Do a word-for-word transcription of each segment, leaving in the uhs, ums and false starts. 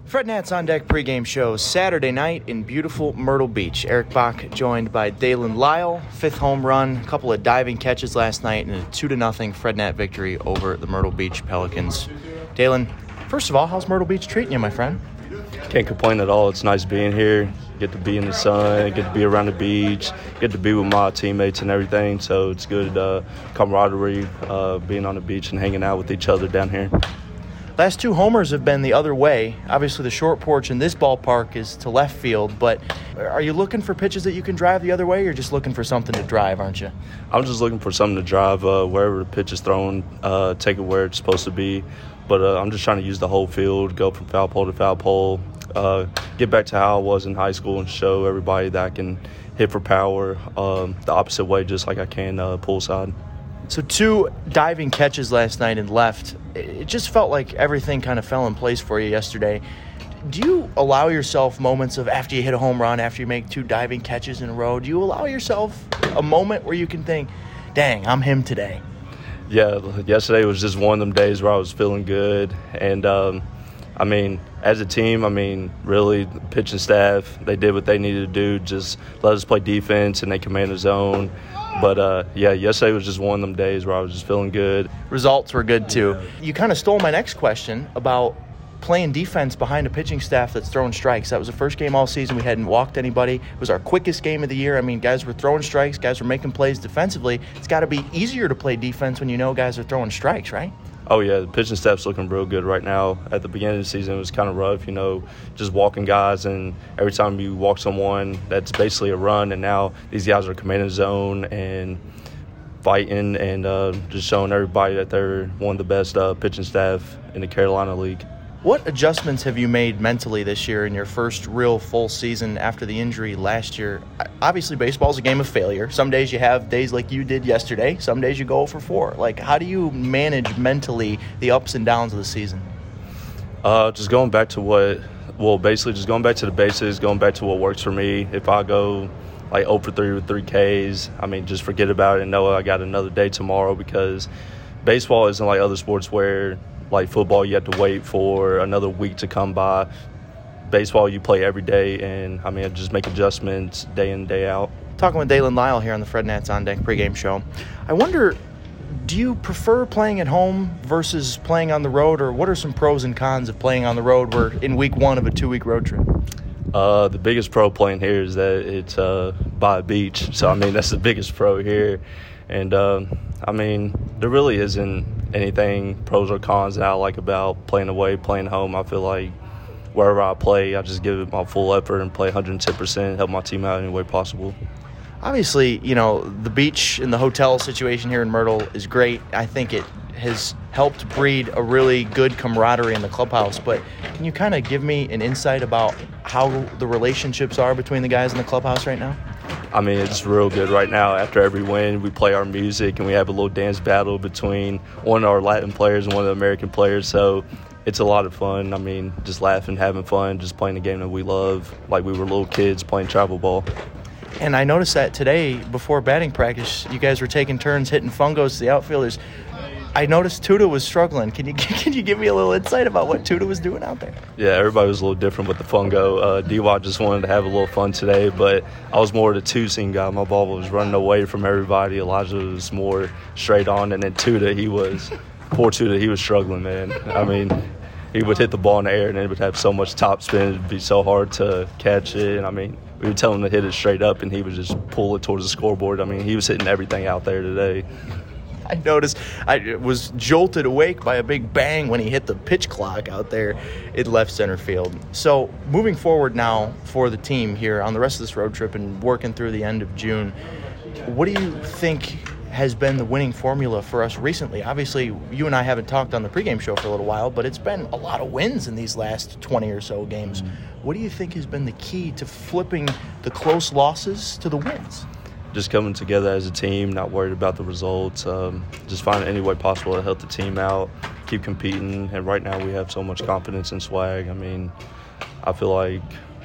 Fred Nats On Deck pregame show Saturday night in beautiful Myrtle Beach. Eric Bach joined by Dalen Lyle, fifth home run, a couple of diving catches last night, and a two to nothing Fred Nat victory over the Myrtle Beach Pelicans. Dalen, first of all, how's Myrtle Beach treating you, my friend? Can't complain at all. It's nice being here. Get to be in the sun, get to be around the beach, get to be with my teammates and everything. So it's good uh, camaraderie, uh, being on the beach and hanging out with each other down here. Last two homers have been the other way. Obviously, the short porch in this ballpark is to left field, but are you looking for pitches that you can drive the other way, or you're just looking for something to drive, aren't you? I'm just looking for something to drive uh, wherever the pitch is thrown, uh, take it where it's supposed to be. But uh, I'm just trying to use the whole field, go from foul pole to foul pole, uh, get back to how I was in high school and show everybody that I can hit for power um, the opposite way just like I can uh, poolside. So two diving catches last night and left. It just felt like everything kind of fell in place for you yesterday. Do you allow yourself moments of after you hit a home run, after you make two diving catches in a row, do you allow yourself a moment where you can think, dang, I'm him today? Yeah, yesterday was just one of them days where I was feeling good. And, um, I mean, as a team, I mean, really, the pitching staff, they did what they needed to do, just let us play defense, and they command the zone. But, uh, yeah, yesterday was just one of them days where I was just feeling good. Results were good, too. Yeah. You kind of stole my next question about playing defense behind a pitching staff that's throwing strikes. That was the first game all season we hadn't walked anybody. It was our quickest game of the year. I mean, guys were throwing strikes. Guys were making plays defensively. It's got to be easier to play defense when you know guys are throwing strikes, right? Oh, yeah, the pitching staff's looking real good right now. At the beginning of the season, it was kind of rough, you know, just walking guys, and every time you walk someone, that's basically a run, and now these guys are commanding the zone and fighting and uh, just showing everybody that they're one of the best uh, pitching staff in the Carolina League. What adjustments have you made mentally this year in your first real full season after the injury last year? Obviously, baseball is a game of failure. Some days you have days like you did yesterday. Some days you go for four. Like, how do you manage mentally the ups and downs of the season? Uh, just going back to what – well, basically just going back to the basics, going back to what works for me. If I go like oh for three with three Ks, I mean, just forget about it and know I got another day tomorrow, because baseball isn't like other sports where – like football, you have to wait for another week to come by. Baseball, you play every day, and, I mean, I just make adjustments day in, day out. Talking with Dalen Lyle here on the Fred Nats On Deck pregame show. I wonder, do you prefer playing at home versus playing on the road, or what are some pros and cons of playing on the road? We're in week one of a two-week road trip. Uh, the biggest pro playing here is that it's uh, by a beach. So, I mean, that's the biggest pro here. And, uh, I mean, there really isn't anything pros or cons that I like about playing away, playing home. I feel like wherever I play, I just give it my full effort and play one hundred ten percent, help my team out any way possible. Obviously, you know, the beach and the hotel situation here in Myrtle is great. I think it has helped breed a really good camaraderie in the clubhouse. But can you kind of give me an insight about how the relationships are between the guys in the clubhouse right now? I mean, it's real good right now. After every win, we play our music, and we have a little dance battle between one of our Latin players and one of the American players. So it's a lot of fun. I mean, just laughing, having fun, just playing the game that we love, like we were little kids playing travel ball. And I noticed that today, before batting practice, you guys were taking turns hitting fungos to the outfielders. I noticed Tuda was struggling. Can you can you give me a little insight about what Tuda was doing out there? Yeah, everybody was a little different with the fungo. Uh, D-Watt just wanted to have a little fun today, but I was more the two-seam guy. My ball was running away from everybody. Elijah was more straight on, and then Tuda, he was – poor Tuda, he was struggling, man. I mean, he would hit the ball in the air, and it would have so much top spin. It would be so hard to catch it. And, I mean, we would tell him to hit it straight up, and he would just pull it towards the scoreboard. I mean, he was hitting everything out there today. I noticed I was jolted awake by a big bang when he hit the pitch clock out there in left center field. So moving forward now for the team here on the rest of this road trip and working through the end of June, what do you think has been the winning formula for us recently? Obviously, you and I haven't talked on the pregame show for a little while, but it's been a lot of wins in these last twenty or so games. Mm-hmm. What do you think has been the key to flipping the close losses to the wins? Just coming together as a team, not worried about the results, um, just finding any way possible to help the team out, keep competing. And right now we have so much confidence and swag. I mean, I feel like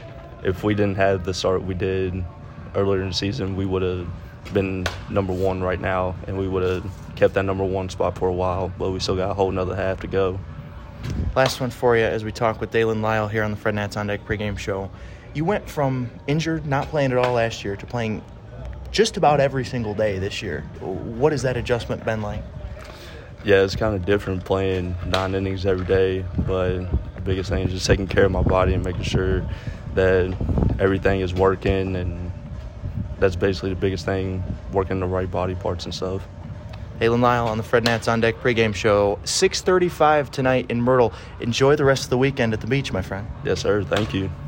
if we didn't have the start we did earlier in the season, we would have been number one right now, and we would have kept that number one spot for a while, but we still got a whole nother half to go. Last one for you as we talk with Dalen Lyle here on the Fred Nats On Deck pregame show. You went from injured, not playing at all last year, to playing just about every single day this year. What has that adjustment been like? Yeah, it's kind of different playing nine innings every day, but the biggest thing is just taking care of my body and making sure that everything is working, and that's basically the biggest thing, working the right body parts and stuff. Dalen Lyle on the Fred Nats On Deck pregame show, six thirty-five tonight in Myrtle. Enjoy the rest of the weekend at the beach, my friend. Yes, sir. Thank you.